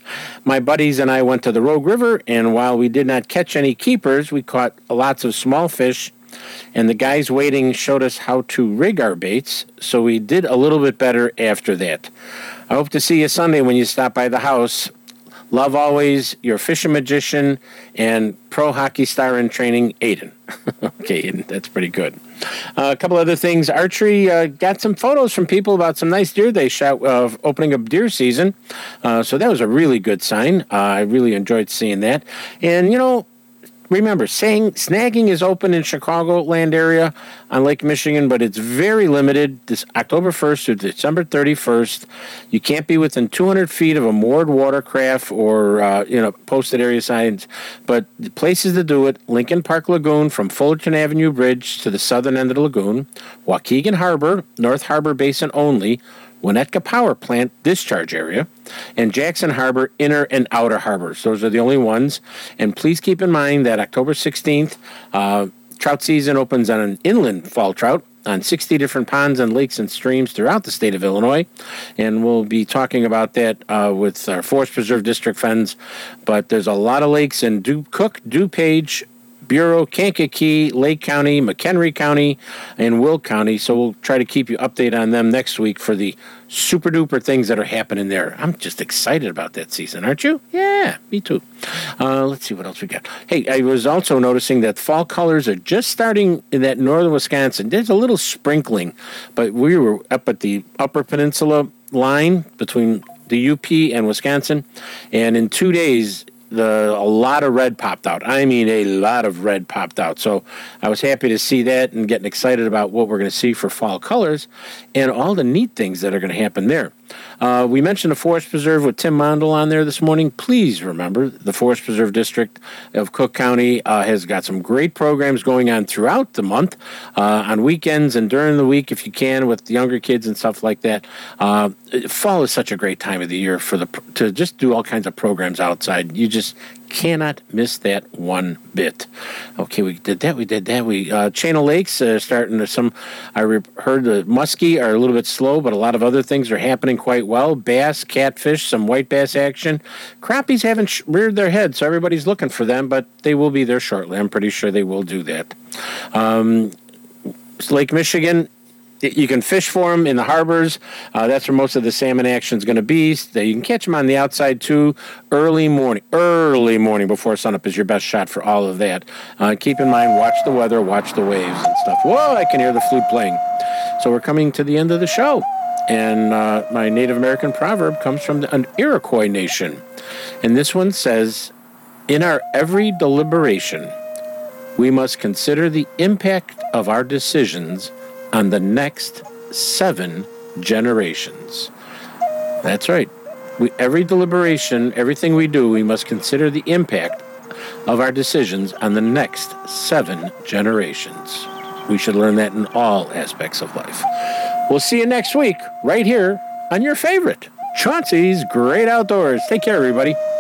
My buddies and I went to the Rogue River, and while we did not catch any keepers, we caught lots of small fish, and the guys waiting showed us how to rig our baits, so we did a little bit better after that. I hope to see you Sunday when you stop by the house. Love always, your fishing magician and pro hockey star in training, Aiden. Okay, Aiden, that's pretty good. A couple other things. Archery got some photos from people about some nice deer they shot opening up deer season. So that was a really good sign. I really enjoyed seeing that. And, remember, snagging is open in Chicagoland area on Lake Michigan, but it's very limited. This October 1st to December 31st. You can't be within 200 feet of a moored watercraft or, posted area signs. But the places to do it, Lincoln Park Lagoon from Fullerton Avenue Bridge to the southern end of the lagoon, Waukegan Harbor, North Harbor Basin only, Winnetka Power Plant discharge area, and Jackson Harbor inner and outer harbors. Those are the only ones. And please keep in mind that October 16th, trout season opens on an inland fall trout on 60 different ponds and lakes and streams throughout the state of Illinois. And we'll be talking about that with our Forest Preserve District friends. But there's a lot of lakes in Cook, DuPage, Bureau, Kankakee, Lake County, McHenry County, and Will County. So we'll try to keep you updated on them next week for the super duper things that are happening there. I'm just excited about that season, aren't you? Yeah, me too. Let's see what else we got. Hey, I was also noticing that fall colors are just starting in that northern Wisconsin. There's a little sprinkling, but we were up at the Upper Peninsula line between the UP and Wisconsin, and in 2 days, a lot of red popped out. I mean, a lot of red popped out. So I was happy to see that and getting excited about what we're going to see for fall colors and all the neat things that are going to happen there. We mentioned the Forest Preserve with Tim Mondel on there this morning. Please remember, the Forest Preserve District of Cook County has got some great programs going on throughout the month, on weekends and during the week if you can, with the younger kids and stuff like that. Fall is such a great time of the year to just do all kinds of programs outside. You just cannot miss that one bit. Okay, we did that. Channel Lakes starting to I heard the muskie are a little bit slow, but a lot of other things are happening quite well. Bass, catfish, some white bass action. Crappies haven't reared their heads, so everybody's looking for them, but they will be there shortly. I'm pretty sure they will do that. Lake Michigan, you can fish for them in the harbors. That's where most of the salmon action is going to be. You can catch them on the outside, too. Early morning before sunup is your best shot for all of that. Keep in mind, watch the weather, watch the waves and stuff. Whoa, I can hear the flute playing. So we're coming to the end of the show. And my Native American proverb comes from an Iroquois nation. And this one says, in our every deliberation, we must consider the impact of our decisions on the next 7 generations. That's right. Every deliberation, everything we do, we must consider the impact of our decisions on the next 7 generations. We should learn that in all aspects of life. We'll see you next week, right here on your favorite, Chauncey's Great Outdoors. Take care, everybody.